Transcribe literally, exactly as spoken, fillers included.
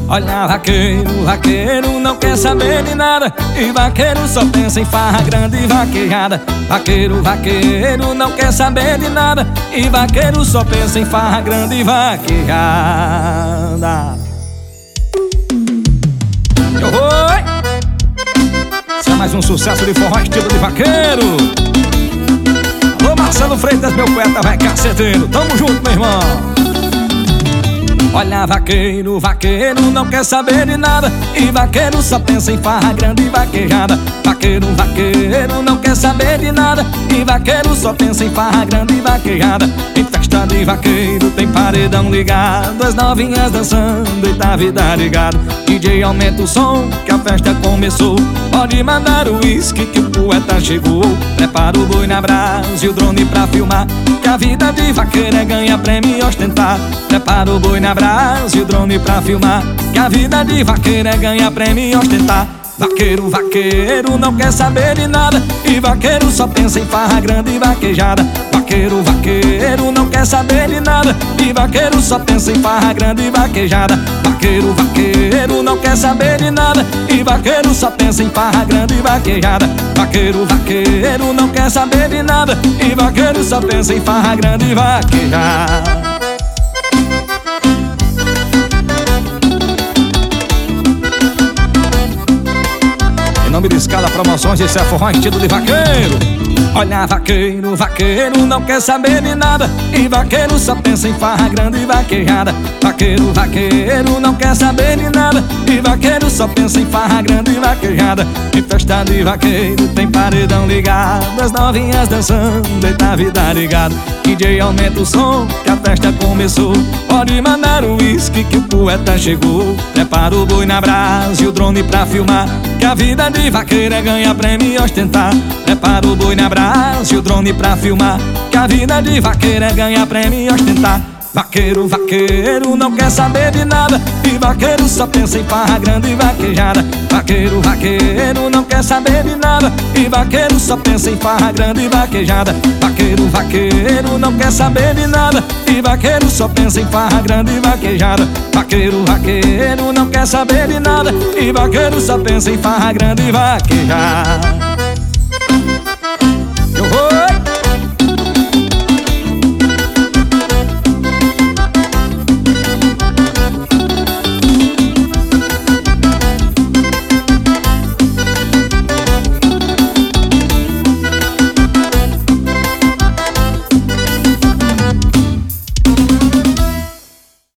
Olha, vaqueiro, vaqueiro não quer saber de nada, e vaqueiro só pensa em farra grande e vaquejada. Vaqueiro, vaqueiro não quer saber de nada, e vaqueiro só pensa em farra grande e vaquejada. Oi! Isso é mais um sucesso de forró estilo de vaqueiro. Alô, Marcelo Freitas, meu poeta vai caceteiro. Tamo junto, meu irmão. Olha, vaqueiro, vaqueiro não quer saber de nada, e vaqueiro só pensa em farra grande e vaquejada. Vaqueiro, vaqueiro não quer saber de nada, e vaqueiro só pensa em farra grande e vaquejada. Em festa de vaqueiro tem paredão ligado, as novinhas dançando e tá vida ligado. D J aumenta o som que a festa começou, pode mandar o uísque que o poeta chegou. Prepara o boi na brasa e o drone pra filmar, que a vida de vaqueiro é ganhar prêmio e ostentar. Prepara o boi na brasa e o drone pra filmar, que a vida de vaqueiro é ganhar prêmio e ostentar. Vaqueiro, vaqueiro não quer saber de nada, e vaqueiro só pensa em farra grande e vaquejada. Vaqueiro, vaqueiro não quer saber de nada, e vaqueiro só pensa em farra grande e vaquejada. Vaqueiro, vaqueiro não quer saber de nada, e vaqueiro só pensa em farra grande e vaquejada. Vaqueiro, vaqueiro não quer saber de nada, e vaqueiro só pensa em farra grande e vaquejada. Em nome de Escala Promoções, esse é forró estilo de vaqueiro. Olha, vaqueiro, vaqueiro não quer saber de nada, e vaqueiro só pensa em farra grande e vaquejada. Vaqueiro, vaqueiro não quer saber de nada, e vaqueiro só pensa em farra grande e vaquejada. Em festa de vaqueiro tem paredão ligado, as novinhas dançando e tá vida ligado. D J aumenta o som que a festa começou, pode mandar o uísque que o poeta chegou. Prepara o boi na brasa e o drone pra filmar, que a vida de vaqueiro é ganhar prêmio e ostentar. Prepara o boi na brasa e o drone pra filmar, que a vida de vaqueiro é ganhar prêmio e ostentar. Vaqueiro, vaqueiro não quer saber de nada, e vaqueiro só pensa em farra grande e vaquejada. Vaqueiro, vaqueiro não quer saber de nada, e vaqueiro só pensa em farra grande e vaquejada. Vaqueiro, vaqueiro não quer saber de nada, e vaqueiro só pensa em farra grande e vaquejada. Vaqueiro, vaqueiro não quer saber de nada, e vaqueiro só pensa em farra grande e vaquejada.